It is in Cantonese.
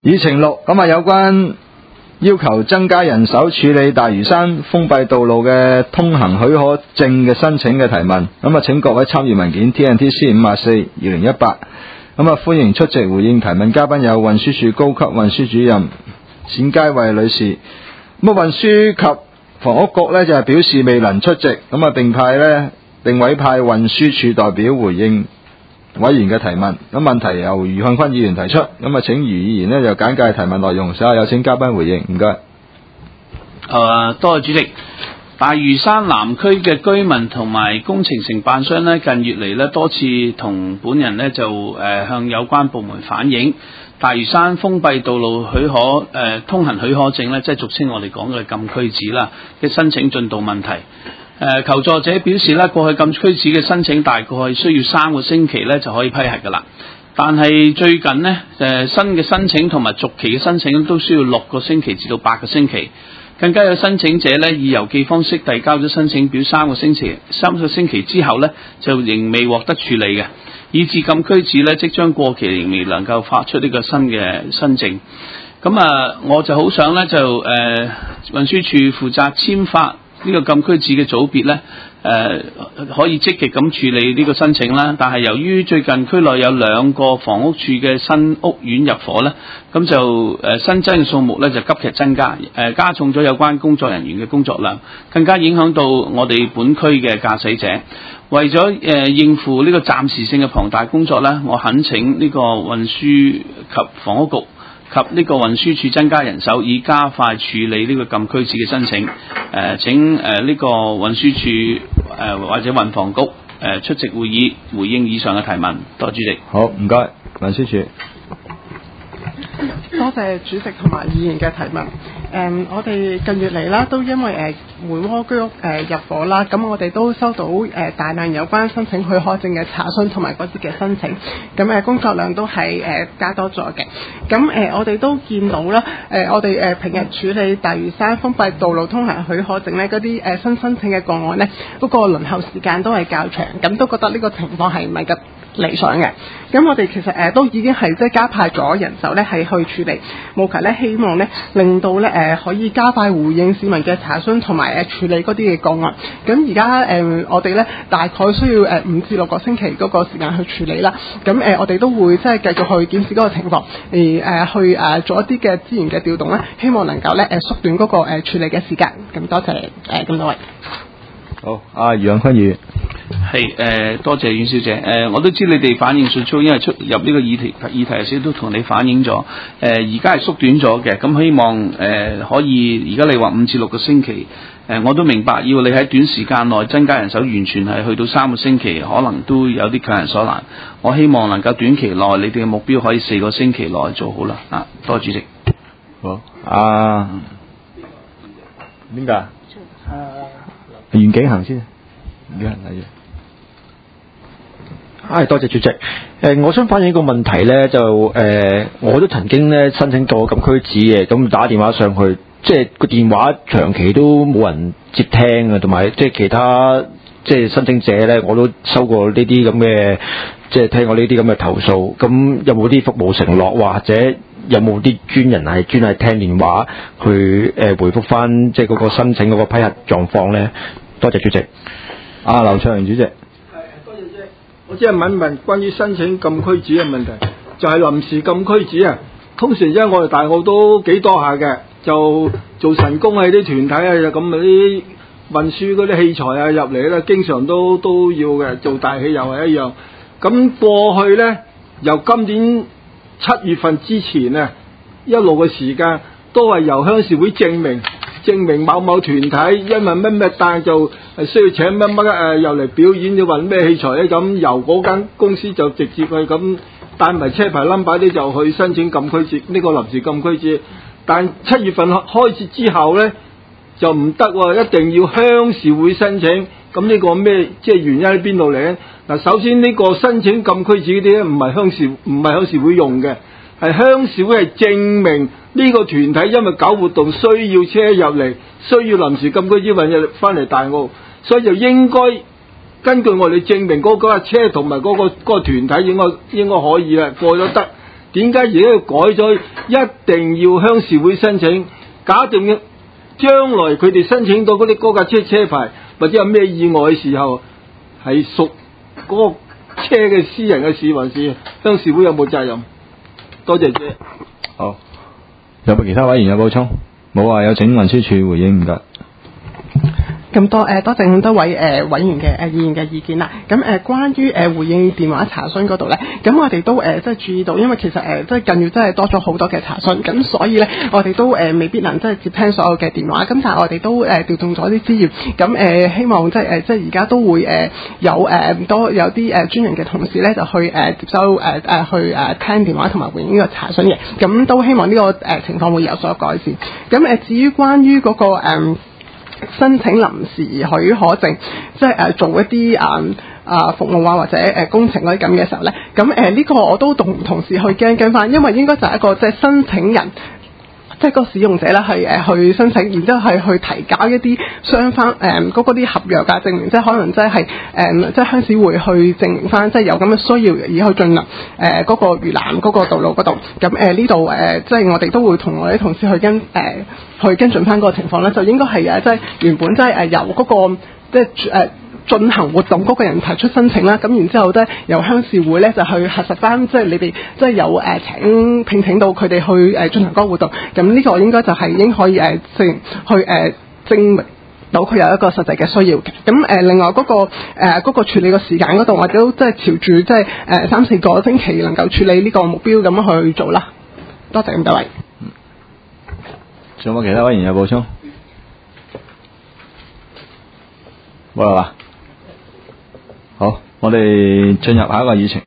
議程6咁啊，有關要求增加人手處理大嶼山封閉道路嘅通行許可證嘅申請嘅提問，咁啊請各位參與文件 TNTC 54/2018，咁啊歡迎出席回應提問，嘉賓有運輸署高級運輸主任冼佳慧女士。咁啊運輸及房屋局呢就係表示未能出席，咁啊並委派運輸署代表回應委員嘅提問。咁問題由余漢坤議員提出，咁啊請余議員呢就簡介提問內容，稍後有請嘉賓回應。唔該。 多謝主席。大嶼山南區嘅居民同埋工程承辦商呢，近月嚟呢多次同本人呢就向有關部門反映大嶼山封閉道路許可通行許可證呢，即係俗稱我哋講嘅禁區紙啦嘅申請進度問題。求助者表示咧，過去禁區紙嘅申請大概需要3個星期咧就可以批核噶啦，但係最近呢，新嘅申請同埋續期嘅申請都需要6個星期至到8個星期，更加有申請者咧以郵寄方式遞交咗申請表3個星期之後咧就仍未獲得處理嘅，以致禁區紙咧即將過期，仍未能夠發出呢個新嘅申請。咁我就好想咧就運輸署負責簽發呢個禁區紙嘅組別呢，可以積極咁處理呢個申請啦。但係由於最近區內有2個房屋處嘅新屋苑入伙呢，咁就新增嘅數目呢就急劇增加，加重咗有關工作人員嘅工作量，更加影響到我哋本區嘅駕駛者。為咗應付呢個暫時性嘅龐大工作呢，我懇請呢個運輸及房屋局及呢個運輸署增加人手，以加快處理呢個禁區紙嘅申請。請呢個運輸署或者運房局出席會議，回應以上嘅提問。多謝主席。 好，唔該，運輸署。 多謝主席同埋議員嘅提問。我哋近月嚟啦，都因為梅窩居屋入伙啦，咁我哋都收到大量有關申請許可證嘅查詢同埋嗰啲嘅申請，咁工作量都係加多咗嘅。咁我哋都見到啦，我哋平日處理大嶼山封閉道路通行許可證呢，嗰啲新申請嘅個案呢，嗰個輪候時間都係較長，咁都覺得呢個情況係唔係咁理想嘅。咁我哋其實都已經係即係加派咗人手呢，係去處理，務求呢希望呢令到呢可以加快回應市民嘅查詢同埋處理嗰啲嘅個案。咁而家我哋呢大概需要5至6個星期嗰個時間去處理啦。咁我哋都會即係繼續去檢視嗰個情況，去做一啲嘅資源嘅調動啦，希望能夠呢縮短嗰個處理嘅時間。咁多謝咁多位。 好，余漢坤議員。 係多謝阮小姐。我都知你哋反應迅速，因為出入呢個議題有時都同你反映咗。而家係縮短咗嘅，咁希望可以。而家你話5至6個星期，我都明白，要你喺短時間內增加人手，完全係去到3個星期，可能都有啲強人所難。我希望能夠短期內，你哋嘅目標可以4個星期內做好啦。多謝主席。 好，邊個？袁景行先。 多謝主席。我想反映一個問題呢，我都曾經呢申請過禁區紙嘅，咁打電話上去，即係個電話長期都冇人接聽啊，同埋即係其他即係申請者呢，我都收過呢啲咁嘅，即係聽過呢啲咁嘅投訴。咁有冇啲服務承諾，或者有冇啲專人係專係聽電話去回覆翻即係嗰個申請嗰個批核狀況呢？多謝主席。 劉卓榮主席。 多謝主席。我只係問一問關於申請禁區紙嘅問題，就係臨時禁區紙啊。通常因為我哋大澳都幾多下嘅，就做神功啊啲團體啊，咁嗰啲運輸嗰啲器材啊入嚟咧，經常都要嘅，做大戲又係一樣。咁過去咧，由今年7月份之前啊，一路嘅時間都係由鄉事會證明某某團體因為乜但就需要請乜又嚟表演，要運咩器材咧，咁由嗰間公司就直接去咁帶埋車牌 number 啲就去申請禁區紙，呢個臨時禁區紙。但7月份開始之後咧就唔得喎，一定要鄉事會申請。咁呢個咩即係原因喺邊度嚟咧？嗱，首先呢個申請禁區紙嗰啲咧唔係鄉事會用嘅，係鄉事會係證明呢個團體因為搞活動需要車入嚟，需要臨時禁區紙運入翻嚟大澳，所以就應該根據我哋證明嗰架車同埋嗰個團體應該可以啦，過咗得。 點解而家要改咗？一定要鄉事會申請，假定將來佢哋申請到嗰啲嗰架車牌或者有咩意外嘅時候，係屬嗰個車嘅私人嘅事，還是鄉事會有冇責任？多謝姐。 好，有冇其他委員有補充？冇啊，有請運輸署回應，唔該。 咁多謝咁多位委員嘅議員嘅意見啦。咁關於回應電話查詢嗰度咧，咁我哋都即係注意到，因為其實即係近月真係多咗好多嘅查詢，咁所以咧我哋都未必能即係接聽所有嘅電話，咁但係我哋都調動咗啲資源，咁希望即係而家都會有啲專人嘅同事咧就去接收去聽電話同埋回應呢個查詢嘅，咁都希望呢個情況會有所改善。咁至於關於嗰個申請臨時許可證，即係做一啲服務或者工程嗰啲咁嘅時候咧，咁呢個我都同同事去跟翻，因為應該就係一個即係申請人。即係個使用者咧係去申請，然之後係去提交一啲雙方嗰啲合約嘅證明，即係可能即係即係鄉事會去證明翻，即係有咁嘅需要而去進入嗰個嶼南嗰個道路嗰度。咁呢度即係我哋都會同我啲同事去跟進翻嗰個情況咧，就應該係即係原本即係由嗰個即係進行活動嗰個人提出申請啦，咁然之後咧由鄉事會咧就去核實翻，即係你哋即係有聘請到佢哋去進行嗰個活動，咁呢個應該就係已經可以證明到佢有一個實際嘅需要嘅。咁另外嗰個處理個時間嗰度，我哋都即係朝住即係3-4個星期能夠處理呢個目標咁去做啦。多謝咁多位。 仲有冇其他委員有補充？冇啦嘛。好，我哋進入下一個議程。